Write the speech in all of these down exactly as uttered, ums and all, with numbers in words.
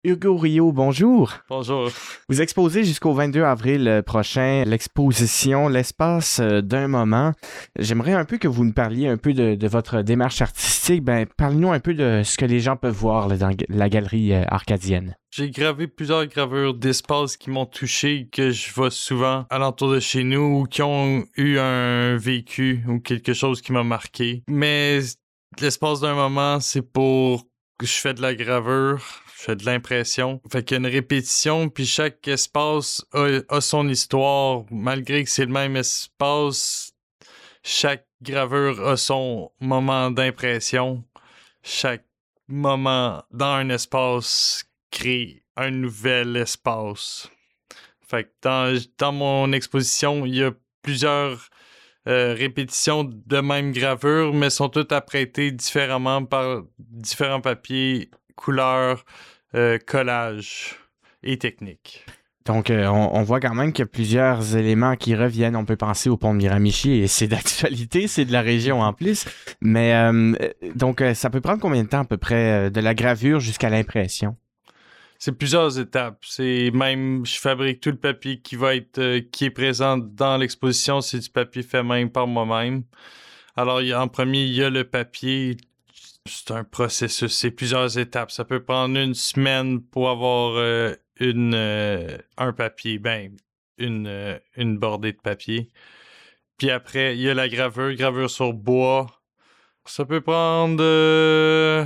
Hugo Rio, bonjour. Bonjour. Vous exposez jusqu'au vingt-deux avril euh, prochain l'exposition L'espace euh, d'un moment. J'aimerais un peu que vous nous parliez un peu de, de votre démarche artistique. Ben, parlez-nous un peu de ce que les gens peuvent voir là, dans la galerie euh, arcadienne. J'ai gravé plusieurs gravures d'espace qui m'ont touché, que je vois souvent alentour de chez nous ou qui ont eu un vécu ou quelque chose qui m'a marqué. Mais l'espace d'un moment, c'est pour que je fais de la gravure. Je fais de l'impression. Fait qu'il y a une répétition, puis chaque espace a, a son histoire. Malgré que c'est le même espace, chaque gravure a son moment d'impression. Chaque moment dans un espace crée un nouvel espace. Fait que dans, dans mon exposition, il y a plusieurs euh, répétitions de même gravure, mais sont toutes apprêtées différemment par différents papiers, couleurs, Euh, collage et technique. Donc, euh, on, on voit quand même qu'il y a plusieurs éléments qui reviennent. On peut penser au pont de Miramichi et c'est d'actualité, c'est de la région en plus. Mais euh, donc, euh, ça peut prendre combien de temps à peu près euh, de la gravure jusqu'à l'impression? C'est plusieurs étapes. C'est même, je fabrique tout le papier qui va être, euh, qui est présent dans l'exposition. C'est du papier fait même par moi-même. Alors, il y a, en premier, il y a le papier. C'est un processus, c'est plusieurs étapes. Ça peut prendre une semaine pour avoir euh, une, euh, un papier, ben, une, euh, une bordée de papier. Puis après, il y a la gravure, gravure sur bois. Ça peut prendre euh,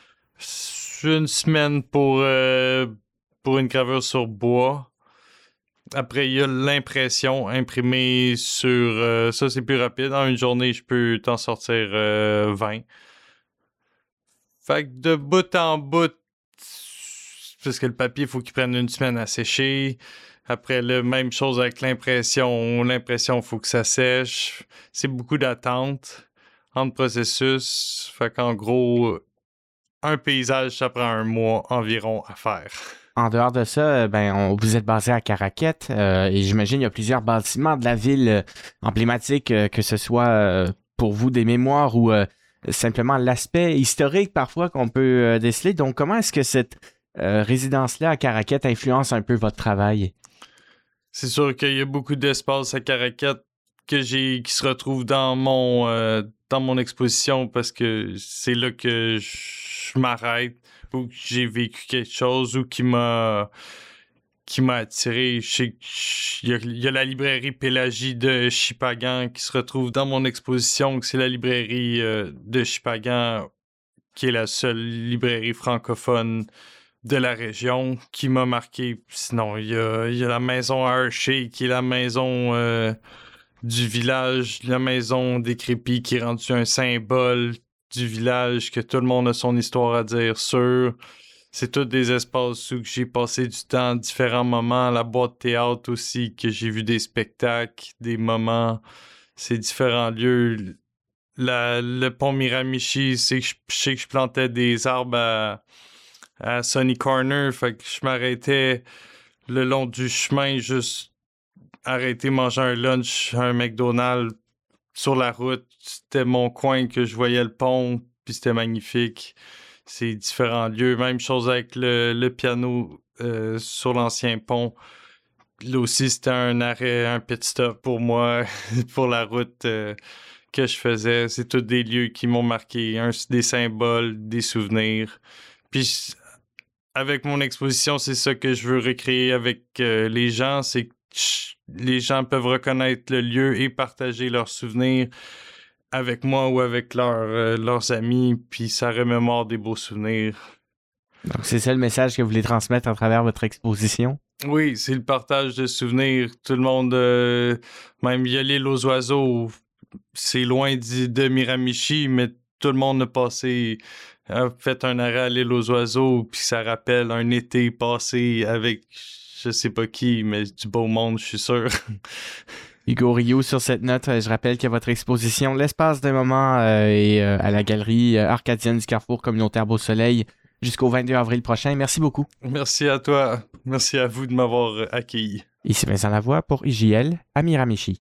une semaine pour, euh, pour une gravure sur bois. Après, il y a l'impression, imprimée sur... Euh, ça, c'est plus rapide. En une journée, je peux t'en sortir euh, vingt. Fait que de bout en bout, parce que le papier, il faut qu'il prenne une semaine à sécher. Après, la même chose avec l'impression. L'impression, il faut que ça sèche. C'est beaucoup d'attente entre processus. Fait qu'en gros, un paysage, ça prend un mois environ à faire. En dehors de ça, ben, on, vous êtes basé à Caraquette euh, et j'imagine qu'il y a plusieurs bâtiments de la ville euh, emblématiques, euh, que ce soit euh, pour vous des mémoires ou euh, simplement l'aspect historique parfois qu'on peut euh, déceler. Donc, comment est-ce que cette euh, résidence-là à Caraquette influence un peu votre travail? C'est sûr qu'il y a beaucoup d'espace à Caraquette que j'ai qui se retrouve dans mon euh, dans mon exposition parce que c'est là que je m'arrête ou que j'ai vécu quelque chose ou qui m'a qui m'a attiré. Je sais qu'il y a, il y a la librairie Pélagie de Shippagan qui se retrouve dans mon exposition, que c'est la librairie euh, de Shippagan qui est la seule librairie francophone de la région qui m'a marqué. Sinon, il y a, il y a la maison à Hershey qui est la maison euh, du village, la maison décrépite qui est rendue un symbole du village, que tout le monde a son histoire à dire sur. C'est tous des espaces où j'ai passé du temps, différents moments. La boîte théâtre aussi, que j'ai vu des spectacles, des moments. C'est différents lieux. La, le pont Miramichi, c'est que je, je sais que je plantais des arbres à, à Sunny Corner, fait que je m'arrêtais le long du chemin, juste arrêter manger un lunch à un McDonald's sur la route. C'était mon coin que je voyais le pont, puis c'était magnifique. C'est différents lieux. Même chose avec le, le piano euh, sur l'ancien pont. Là aussi, c'était un arrêt, un pit stop pour moi, pour la route euh, que je faisais. C'est tous des lieux qui m'ont marqué, un, des symboles, des souvenirs. Puis avec mon exposition, c'est ça que je veux recréer avec euh, les gens, c'est que les gens peuvent reconnaître le lieu et partager leurs souvenirs avec moi ou avec leur, euh, leurs amis, puis ça remémore des beaux souvenirs. Donc, c'est ça le message que vous voulez transmettre à travers votre exposition? Oui, c'est le partage de souvenirs. Tout le monde, euh, même il y a l'île aux oiseaux, c'est loin de, de Miramichi, mais tout le monde a passé, a fait un arrêt à l'île aux oiseaux, puis ça rappelle un été passé avec je sais pas qui, mais du beau monde, je suis sûr. Hugo Rio, sur cette note, je rappelle que votre exposition L'espace d'un moment euh, est euh, à la galerie euh, arcadienne du Carrefour communautaire Beau-Soleil jusqu'au vingt-deux avril prochain. Merci beaucoup. Merci à toi. Merci à vous de m'avoir accueilli. Ici Vincent Lavoie pour I J L à Miramichi.